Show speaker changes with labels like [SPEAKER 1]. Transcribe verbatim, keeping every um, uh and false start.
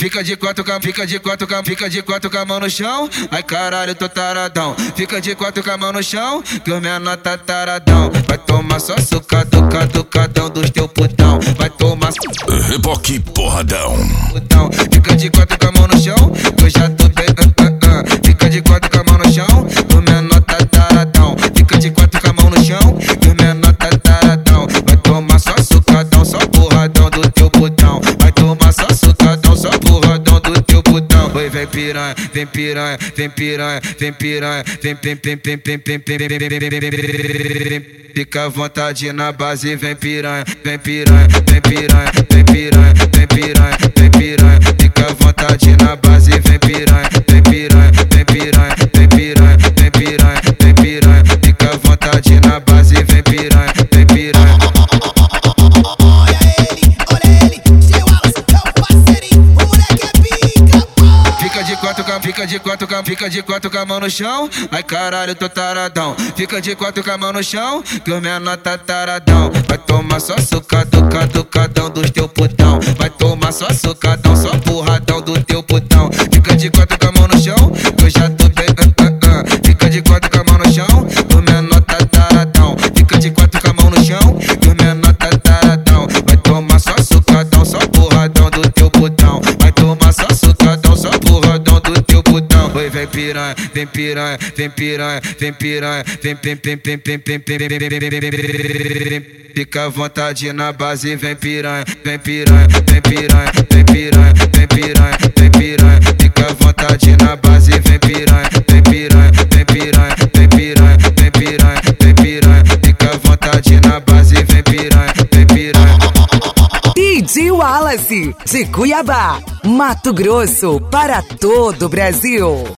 [SPEAKER 1] fica de quatro com, fica de quatro com, fica de quatro com a mão no chão. Ai caralho, tô taradão. Fica de quatro com a mão no chão, que o menor tá taradão. Vai tomar só sucado, caducadão dos teu putão. Vai tomar
[SPEAKER 2] Reboque porradão.
[SPEAKER 1] putão. Fica de quatro com a mão no chão, que eu já tô bem. Uh, uh, uh. Fica de quatro com a mão no chão, que o menor tá taradão. Fica de quatro com a mão no chão, que o menor tá taradão. Vai tomar só sucadão, só porradão do teu putão. Vai tomar só sucadão, só porradão do teu putão. Oi, vem piranha, vem piranha, vem piranha, vem piranha, vem vem vem vem vem vem vem. Fica à vontade na base, vem piranha, vem piranha, vem piranha, vem piranha, vem piranha, vem piranha. Fica à vontade na base, vem piranha, vem piranha, vem piranha, vem piranha, vem piranha, vem piranha. Fica à vontade na base, vem piranha, vem piranha.
[SPEAKER 3] Olha ele, olha ele, seu Wallace, é o parceirinho, o moleque é pica, pô.
[SPEAKER 1] Fica de quatro com, fica de quatro com, fica de quatro com a mão no chão. Ai caralho, tô taradão. Fica de quatro com a mão no chão, que o menor tá taradão. Vai tomar só sucado, caducadão dos teu putão. Vai tomar só sucadão, só porradão do teu putão. Fica de quatro com a mão no chão, que eu já tô bem. Uh, uh, uh. Fica de quatro com a mão no chão, que o menor tá taradão. Fica de quatro com a mão no chão, que o menor tá taradão. Vai tomar só sucadão, só porradão do teu putão. Vai tomar só sucadão, só porradão do teu putão. Oi, vem piranha, vem piranha, vem piranha, vem piranha, vem vem vem vem vem vem vem. Fica à vontade na base, vem piranha, vem piranha, vem piranha, vem piranha, vem piranha, vem piranha. Fica à vontade na base, vem piranha, vem piranha, vem piranha, vem piranha, vem piranha, vem piranha. Fica à vontade na base, vem piranha, vem piranha.
[SPEAKER 4] D J Wallace, de Cuiabá, Mato Grosso, para todo o Brasil.